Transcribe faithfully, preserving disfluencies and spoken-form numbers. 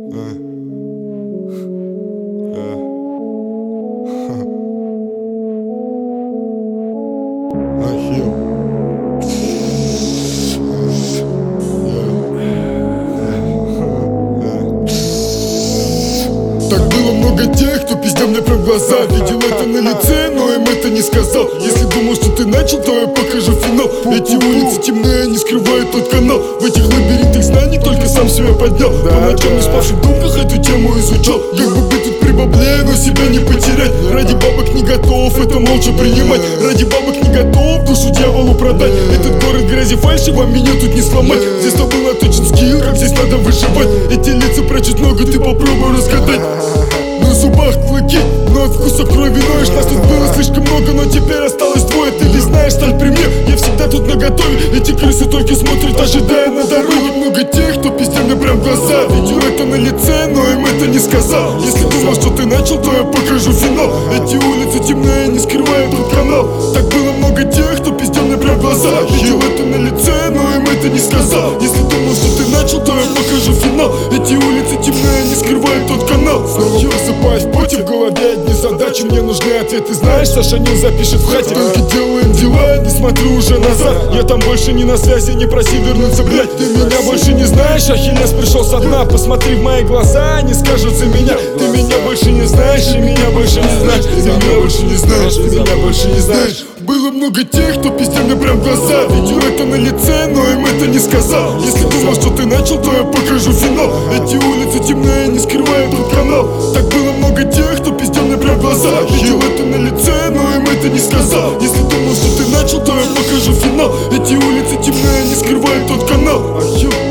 Так было много тех, кто пиздел мне прям в глаза. Видел это на лице, но им это не сказал. Если думал, что ты начал, то я покажу финал. Эти улицы темные, не скрывают тот канал. В этих лабиринтах знаний только сам себя поднял. По ночам не спавших думках эту тему изучал. Как бы быть тут при бабле, но себя не потерять. Ради бабок не готов это молча принимать. Ради бабок не готов душу дьяволу продать. Этот город грязи фальши, вам меня тут не сломать. Здесь то был наточен скилл, как здесь надо выживать. Эти лица прячут много, ты попробуй разгадать. На зубах клыки, но от вкуса крови ноешь. Нас тут было слишком много, но теперь осталось двое. Ты ведь знаешь, сталь при мне, я всегда тут наготове. Эти крысы только смотрят, ожидая на дороге. Много тех, кто пиздел мне прям в глаза. Видел это на лице, но им это не сказал. Если думал, что ты начал, то я покажу финал. Эти улицы темные, не скрывают тот канал. Так было много тех, кто пиздел мне прям в глаза. Видел это на лице, но им это не сказал. Если думал, что ты начал, то я покажу финал. Эти улицы темные, не скрывают тот канал. Снова высыпаюсь в поте, в голове одни задачи. Мне нужны ответы, знаешь, Саша не запишет в хате. Только делаем дела, не смотрю уже назад. Я там больше не на связи, не проси вернуться, блять. Ты меня больше не знаешь, Ахиллес пришел со дна. Посмотри в мои глаза, они скажут за меня. Ты меня больше не знаешь, и меня больше не знаешь. Ты меня больше не знаешь, ты меня больше не знаешь. Было много тех, кто пиздел мне прям в глаза. Видел это на лице, но им это не сказал. Если думал, что ты начал, то я покажу финал. Эти улицы темные, не скрывают тот канал. Так было много тех, кто пиздел мне прям в глаза. Видел это на лице, но им это не сказал. Если думал, что ты начал, то я покажу финал. Эти улицы темные, не скрывают тот канал.